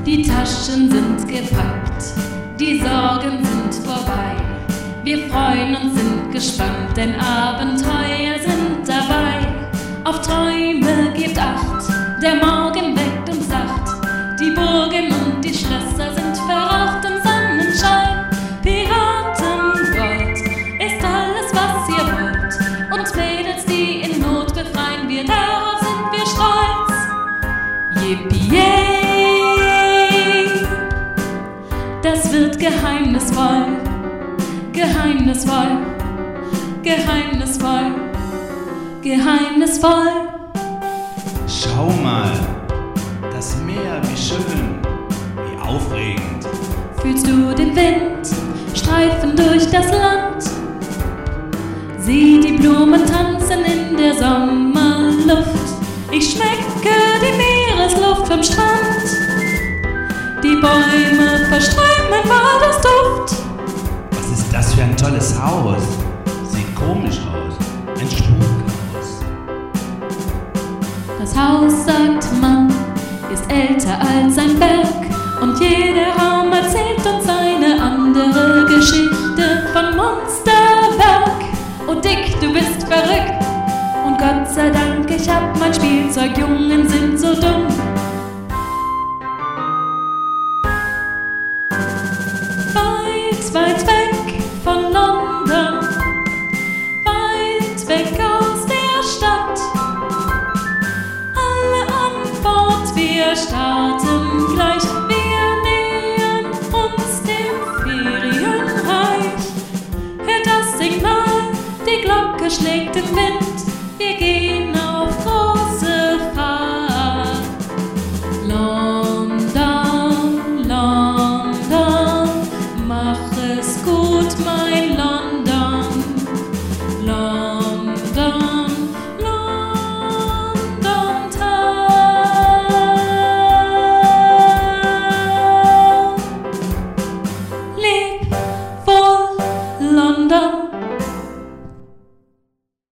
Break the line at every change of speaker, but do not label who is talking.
Die Taschen sind gepackt, die Sorgen sind vorbei. Wir freuen uns, sind gespannt, denn Abenteuer sind dabei. Auf Träume gebt Acht, der Morgen weckt uns sacht. Die Burgen und die Schlösser sind verraucht im Sonnenschein. Piratengold ist alles, was ihr wollt. Und Mädels, die in Not befreien wir, darauf sind wir stolz. Yippie-yay! Das wird geheimnisvoll, geheimnisvoll, geheimnisvoll, geheimnisvoll.
Schau mal, das Meer, wie schön, wie aufregend.
Fühlst du den Wind streifen durch das Land? Sieh die Blumen tanzen in der Sommerluft. Ich schmecke die Meeresluft vom Strand. Die Bäume verströmen mein Waldesduft.
Was ist das für ein tolles Haus? Sieht komisch aus, ein Spukhaus.
Das Haus, sagt man, ist älter als ein Berg. Und jeder Raum erzählt uns eine andere Geschichte von Monsterberg. Oh Dick, du bist verrückt. Und Gott sei Dank, ich hab mein Spielzeug. Jungen sind so dumm. Weit, weit weg von London, weit weg aus der Stadt. Alle an Bord, wir starten gleich. Wir nähern uns dem Ferienreich. Hört das Signal, die Glocke schlägt im Wind.